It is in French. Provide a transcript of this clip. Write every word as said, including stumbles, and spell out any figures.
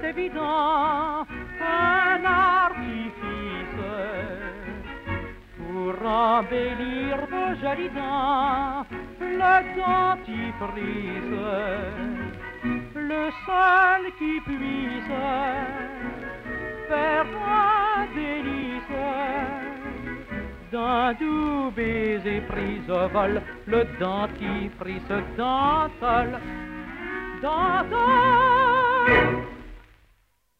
c'est évident, un artifice pour embellir vos jolies dents. Le dentifrice, le seul qui puisse faire un délice. D'un doux baiser prise au vol, le dentifrice dentelle, dentelle.